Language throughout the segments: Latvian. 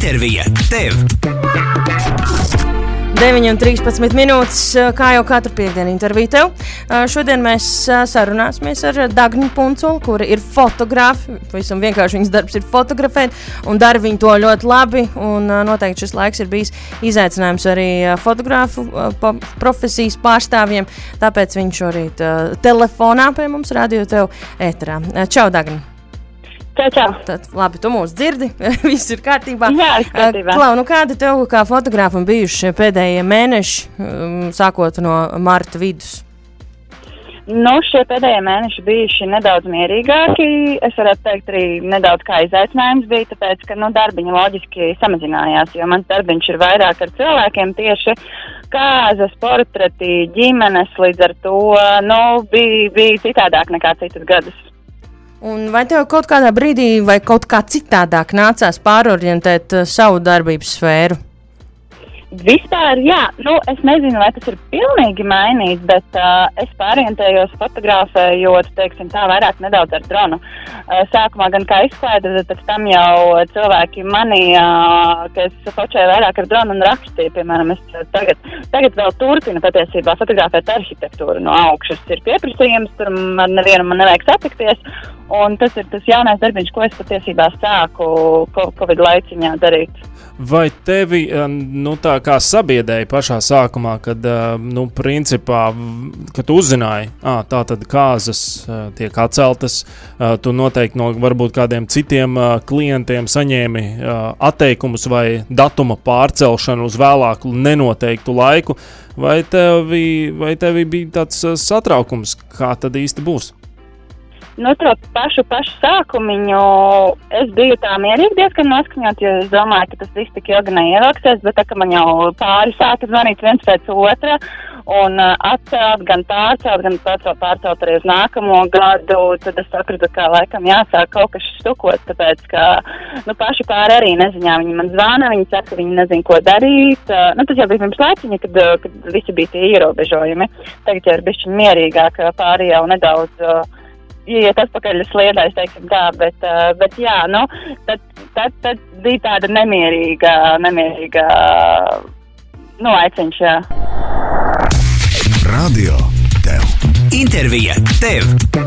Intervija tev! 9:13 minūtes, kā jau katru piekdienu interviju tev. Šodien mēs sarunāsimies ar Dagni Punculi, kura ir fotogrāfi. Pavisam vienkārši viņas darbs ir fotografēt, un dara viņa to ļoti labi. Un noteikti šis laiks ir bijis izaicinājums arī fotogrāfu profesijas pārstāvjiem. Tāpēc viņš šorīt telefonā pie mums radio tev ēterā. Čau, Dagni! Čau. Tad, labi, tu mūs dzirdi, viss ir kārtībā. Jā, viss kārtībā. Klau, kādi tev kā fotogrāfam bijuši pēdējie mēneši, sākot no marta vidus? Šie pēdējie mēneši bijuši nedaudz mierīgāki. Es varētu teikt arī nedaudz kā izaicinājums bija, tāpēc, ka darbiņi loģiski samazinājās, jo mans darbiņš ir vairāk ar cilvēkiem tieši kāzas, portreti, ģimenes, līdz ar to, bija citādāk nekā citus gadus. Un vai tev kaut kādā brīdī vai kaut kā citādāk nācās pārorientēt savu darbības sfēru? Vispār, jā. Es nezinu, vai tas ir pilnīgi mainīts, bet es pārorientējos fotografējot, teiksim tā, vairāk nedaudz ar dronu. Sākumā gan kā izklaide, bet pēc tam jau cilvēki manīja, ka es fočēju vairāk ar dronu un rakstīju. Piemēram, es tagad vēl turpinu patiesībā fotografēt arhitektūru no augšas. Ir pieprasījums, tur ar nevienu man nevajag satikties. Un tas ir tas jaunais darbiņš, ko es patiesībā sāku Covid laiciņā darīt. Vai tevi, tā kā sabiedēja pašā sākumā, kad, principā, kad tu uzzināji, tā tad kāzas tiek atceltas, tu noteikti no varbūt kādiem citiem klientiem saņēmi atteikumus vai datuma pārcelšanu uz vēlāku nenoteiktu laiku, vai tevi bija tāds satraukums, kā tad īsti būs? To pašu sākumiņu es biju tā mierīgi diezgan noskaņot, jo es domāju, ka tas viss tik ilgi neievilksies, bet tā, ka man jau pāri sāka zvanīt viens pēc otra un atcelt, gan pārcelt arī uz nākamo gadu, tad es sakratu, ka laikam jāsāk kaut kas štukot, tāpēc, ka paši pāri arī neziņā. Viņi man zvana, viņi saka, ka viņi nezin, ko darīt. Tas jau bija pirms laiciņa, kad visi bija tie ierobežojumi. Tagad jau ir bišķiņ mierīgāk, pāri jau nedaudz iet atpakaļ sliedēs, teiksim tā, bet jā, tad bija tāda nemierīga aiciņš, jā. Radio tev. Intervija tev.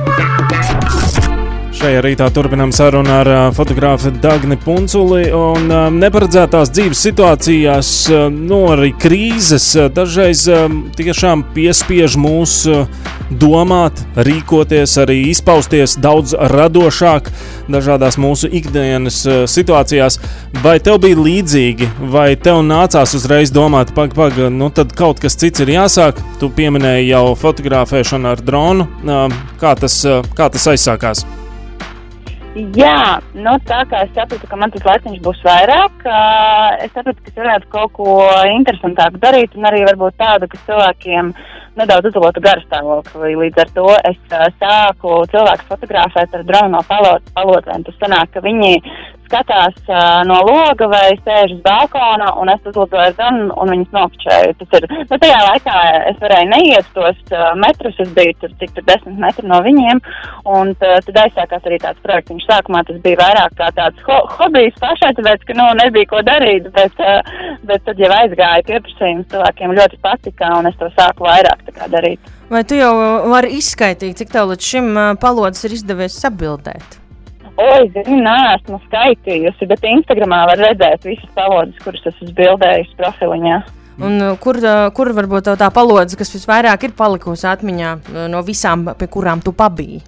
Šajā rītā turpinām sarunu ar fotogrāfu Dagni Punculi, un neparedzētās dzīves situācijās, arī krīzes dažreiz tiešām piespiež mūs domāt, rīkoties, arī izpausties daudz radošāk dažādās mūsu ikdienas situācijās. Vai tev bija līdzīgi, vai tev nācās uzreiz domāt, tad kaut kas cits ir jāsāk? Tu pieminēji jau fotografēšanu ar dronu. Kā tas aizsākās? Jā, tā kā es sapratu, ka man tas laiciņš būs vairāk, es sapratu, ka es varētu kaut ko interesantāku darīt un arī varbūt tādu, ka cilvēkiem nedaudz uzlabotu garstāvokli. Līdz ar to es sāku cilvēkus fotografēt ar dronu no palotēm. Tas sanāk, ka viņi skatās no loga vai sēž uz balkona, un es uzlidoju ar dronu un viņus nokčēju. Tas ir, tajā laikā es varēju neiet tos metrus, es biju tur 10 metri no viņiem, un tad aizsākās arī tāds projekts. Sākumā tas bija vairāk kā tāds hobijs pašai, tāpēc, ka nebija ko darīt, bet tad jau aizgāja pieprasījums, cilvēkiem ļoti patika, un es to sāku vairāk darīt. Vai tu jau vari izskaitīt, cik tev līdz šim palodas ir izdevies sabildēt? Esmu skaitījusi, bet Instagramā var redzēt visas palodas, kuras esmu bildējusi profiliņā. Un kur varbūt tā palodas, kas visvairāk ir palikusi atmiņā no visām, pie kurām tu pabiji?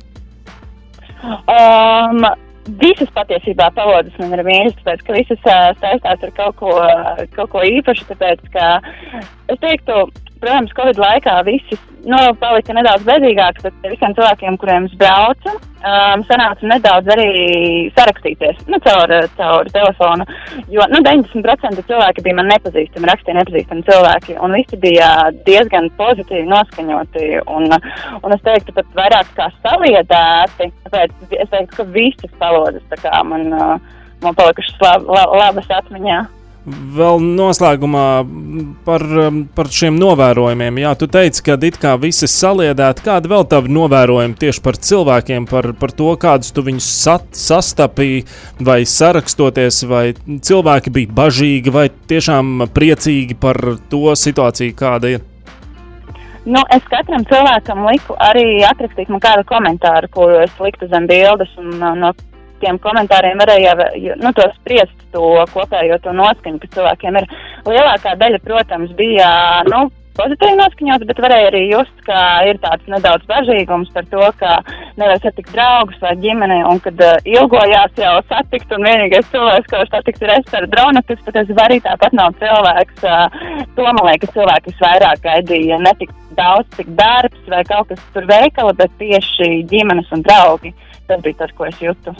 Visas patiesībā palodas man ir mīļas, tāpēc, ka visas saistās ar kaut ko īpašu, tāpēc, ka es teiktu, protams, Covid laikā visi palika nedaudz bedīgāki, bet visiem cilvēkiem, kuriem es braucu, sanāca nedaudz arī sarakstīties caur telefonu, jo 90% cilvēki bija man nepazīstami, rakstīja nepazīstami cilvēki, un visi bija diezgan pozitīvi noskaņoti, un es teiktu pat vairāk kā saliedēti, tāpēc es teiktu, ka visas palodas tā kā man palikušas labas atmiņā. Vēl noslēgumā par šiem novērojumiem. Jā, tu teici, ka it kā visi saliedēti. Kādi vēl tavi novērojumi tieši par cilvēkiem, par to, kādus tu viņus sastapīji, vai sarakstoties, vai cilvēki bija bažīgi, vai tiešām priecīgi par to situāciju, kāda ir? Nu, es katram cilvēkam liku arī atrakstīt man kādu komentāru, kuru es liktu zem bildes, un no tiem komentāriem varēja to spriest to kopējo to noskaņu, kas cilvēkiem ir. Lielākā daļa, protams, bija pozitīvi noskaņots, bet varēja arī just, ka ir tāds nedaudz bažīgums par to, ka nevar satikt draugus vai ģimeni, un kad ilgojās jau satikt, un vienīgais cilvēks, ko satikt, ir es ar dronu, kas patiesībā arī tāpat nav cilvēks. To man liekas, cilvēki visvairāk gaidīja ne tik daudz, cik darbs vai kaut kas tur veikala, bet tieši ģimenes un draugi. Tas bija tas, ko es jūtu.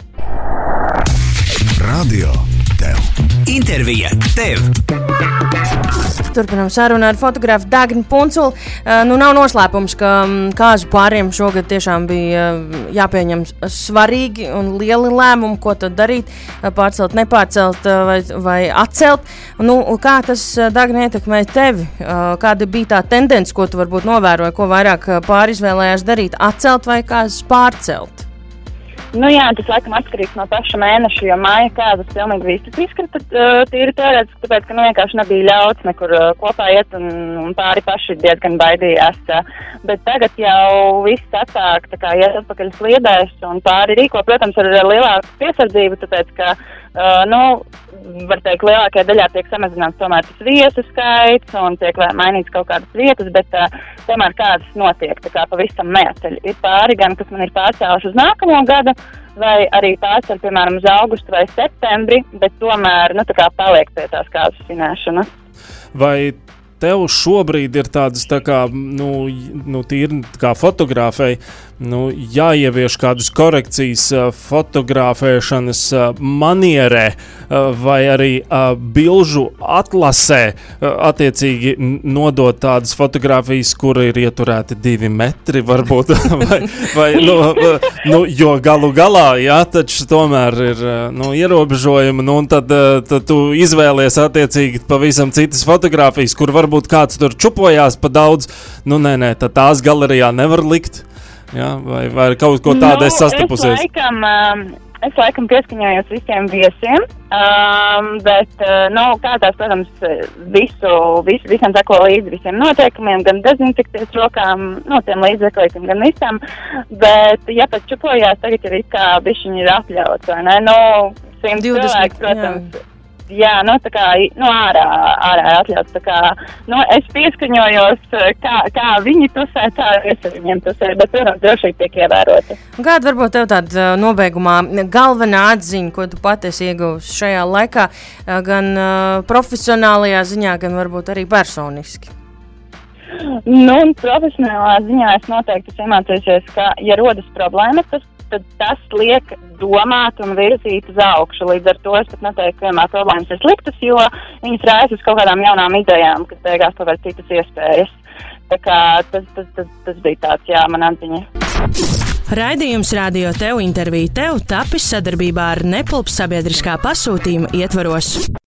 Radio Tev. Intervija Tev. Turpinām sarunu ar fotografu Dagni Punculi. Nav noslēpums, ka kāzu pāriem šogad tiešām bija jāpieņem svarīgi un lieli lēmumi, ko tad darīt, pārcelt, nepārcelt vai atcelt. Kā tas, Dagni, ietekmē tevi? Kāda bija tā tendence, ko tu varbūt novēroji, ko vairāk pārizvēlējās darīt, atcelt vai kāzas pārcelt? Jā, tas laikam atkarīgs no paša mēneša, jo māja kāzas pilnīgi visi izkrita tīri teorētiski, tāpēc, ka vienkārši nebija ļauts nekur kopā iet un pāri paši diezgan baidījās. Bet tagad jau viss atsāk iet atpakaļ sliedēs un pāri rīko, protams, ar lielāku piesardzību, tāpēc, ka, var teikt, lielākajā daļā tiek samazināts tomēr tas viesu skaits un tiek mainīts kaut kādas vietas, bet tomēr kādas notiek, tā kā pavisam neatceļ. Ir pāri gan, kas man ir pārcēluši uz nākamo gadu, vai arī pārceļ, piemēram, uz augustu vai septembri, bet tomēr, paliek pie tās kāzas svinēšanas. Vai tev šobrīd ir tādas, tīri kā fotogrāfei, jāievieš kādas korekcijas fotografēšanas manierē vai arī bilžu atlasē, attiecīgi nodot tādas fotogrāfijas, kura ir ieturēti 2 metri, varbūt, jo galu galā, jā, taču tomēr ir, ierobežojumi, un tad tu izvēlies attiecīgi pavisam citas fotogrāfijas, kur varbūt kāds tur čupojās pa daudz, tad tās galerijā nevar likt. Jā, vai kaut ko tādu es sastapusies? Es laikam pieskaņojos visiem viesiem, bet, kādās, protams, visam sako līdzi visiem noteikumiem, gan dezinfekcijas rokām, tiem līdzekļiem, gan visam, bet, ja pat čupojās, tagad ir kā bišķiņi ir atļauts, vai ne? 100 cilvēki, protams. Jā, ārā atļauts, es pieskaņojos, kā viņi tusē, tā es ar viņiem tusē, bet, protams, drošīgi tiek ievēroti. Kāda varbūt tev tāda nobeigumā galvenā atziņa, ko tu pat esi ieguvusi šajā laikā, gan profesionālajā ziņā, gan varbūt arī personiski? Profesionālā ziņā es noteikti iemācījusies, ka, ja rodas problēmas, tad tas liek domāt un virzīt uz augšu. Līdz ar to es pat neteiktu, ka vienmēr problēmas ir sliktas, jo viņas rājas uz kaut kādām jaunām idejām, kas beigās kaut kādas citas iespējas. Tā kā tas bija tāds, man atziņa. Raidījums Radio Tev intervija Tev tapis sadarbībā ar Nepulp sabiedriskā pasūtījuma ietvaros.